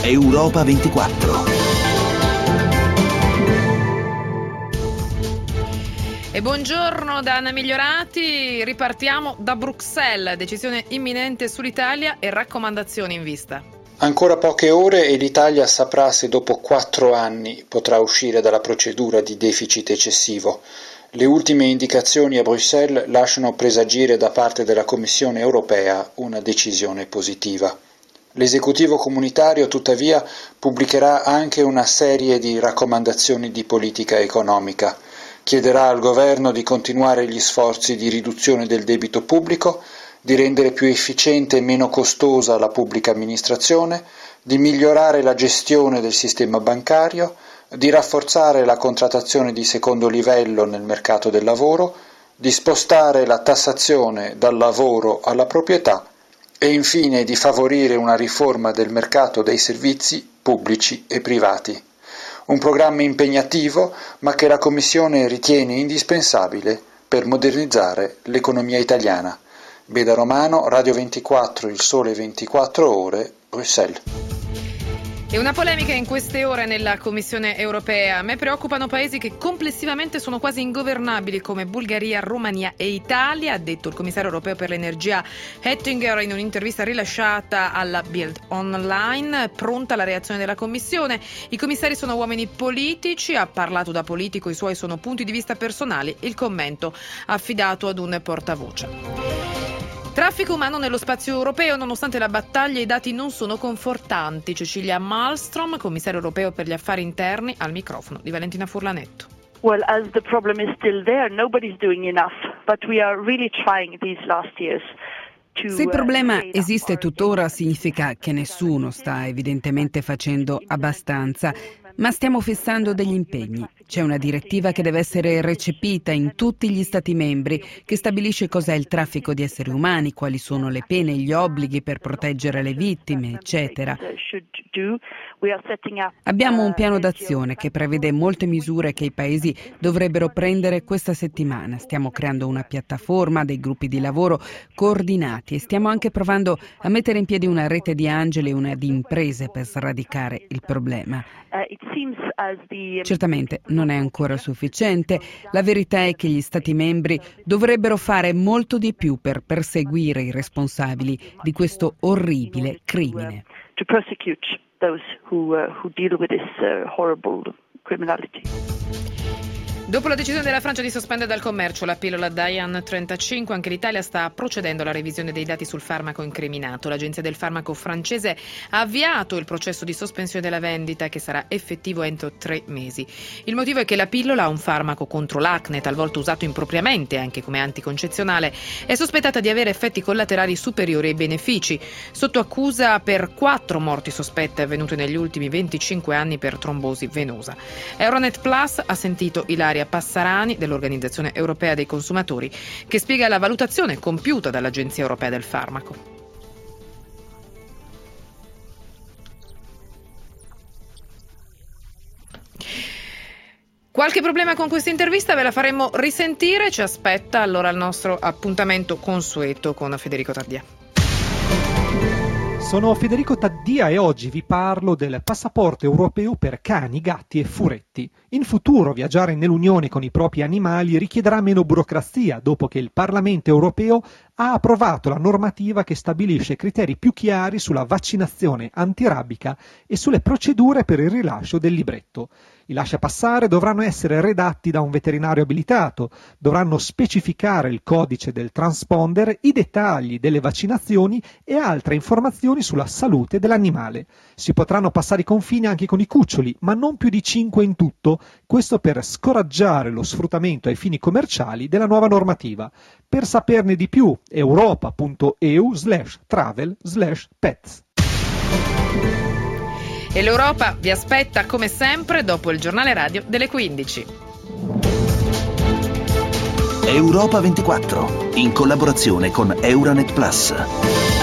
Europa 24. E buongiorno da Anna Migliorati, ripartiamo da Bruxelles, decisione imminente sull'Italia e raccomandazioni in vista. Ancora poche ore e l'Italia saprà se dopo 4 anni potrà uscire dalla procedura di deficit eccessivo. Le ultime indicazioni a Bruxelles lasciano presagire da parte della Commissione europea una decisione positiva. L'esecutivo comunitario, tuttavia, pubblicherà anche una serie di raccomandazioni di politica economica. Chiederà al governo di continuare gli sforzi di riduzione del debito pubblico, di rendere più efficiente e meno costosa la pubblica amministrazione, di migliorare la gestione del sistema bancario, di rafforzare la contrattazione di secondo livello nel mercato del lavoro, di spostare la tassazione dal lavoro alla proprietà e infine di favorire una riforma del mercato dei servizi pubblici e privati. Un programma impegnativo, ma che la Commissione ritiene indispensabile per modernizzare l'economia italiana. Beda Romano, Radio 24, Il Sole 24 Ore, Bruxelles. E una polemica in queste ore nella Commissione europea. A me preoccupano paesi che complessivamente sono quasi ingovernabili come Bulgaria, Romania e Italia, ha detto il commissario europeo per l'energia Oettinger in un'intervista rilasciata alla Bild Online. Pronta la reazione della Commissione. I commissari sono uomini politici, ha parlato da politico, i suoi sono punti di vista personali, il commento affidato ad un portavoce. Traffico umano nello spazio europeo, nonostante la battaglia i dati non sono confortanti. Cecilia Malmström, commissario europeo per gli affari interni, al microfono di Valentina Furlanetto. Well, as the problem is still there, nobody's doing enough, but we are really trying these last years. Se il problema esiste tuttora, significa che nessuno sta evidentemente facendo abbastanza, ma stiamo fissando degli impegni. C'è una direttiva che deve essere recepita in tutti gli Stati membri che stabilisce cos'è il traffico di esseri umani, quali sono le pene e gli obblighi per proteggere le vittime, eccetera. Abbiamo un piano d'azione che prevede molte misure che i paesi dovrebbero prendere questa settimana. Stiamo creando una piattaforma, dei gruppi di lavoro coordinati e stiamo anche provando a mettere in piedi una rete di angeli e una di imprese per sradicare il problema. Certamente non è ancora sufficiente. La verità è che gli Stati membri dovrebbero fare molto di più per perseguire i responsabili di questo orribile crimine. To prosecute those who deal with this horrible criminality. Dopo la decisione della Francia di sospendere dal commercio la pillola Diane 35, anche l'Italia sta procedendo alla revisione dei dati sul farmaco incriminato. L'Agenzia del Farmaco francese ha avviato il processo di sospensione della vendita che sarà effettivo entro 3 mesi. Il motivo è che la pillola, un farmaco contro l'acne, talvolta usato impropriamente anche come anticoncezionale, è sospettata di avere effetti collaterali superiori ai benefici. Sotto accusa per 4 morti sospette avvenute negli ultimi 25 anni per trombosi venosa. Euronet Plus ha sentito Ilaria Passarani dell'Organizzazione Europea dei Consumatori, che spiega la valutazione compiuta dall'Agenzia Europea del Farmaco. Qualche problema con questa intervista ve la faremo risentire, ci aspetta allora il nostro appuntamento consueto con Federico Taddia. Sono Federico Taddia e oggi vi parlo del passaporto europeo per cani, gatti e furetti. In futuro viaggiare nell'Unione con i propri animali richiederà meno burocrazia dopo che il Parlamento europeo ha approvato la normativa che stabilisce criteri più chiari sulla vaccinazione antirabica e sulle procedure per il rilascio del libretto. I lasciapassare dovranno essere redatti da un veterinario abilitato, dovranno specificare il codice del transponder, i dettagli delle vaccinazioni e altre informazioni sulla salute dell'animale. Si potranno passare i confini anche con i cuccioli, ma non più di 5 in tutto, questo per scoraggiare lo sfruttamento ai fini commerciali della nuova normativa. Per saperne di più, europa.eu/travel/pets. E l'Europa vi aspetta come sempre dopo il giornale radio delle 15. Europa 24, in collaborazione con Euronet Plus.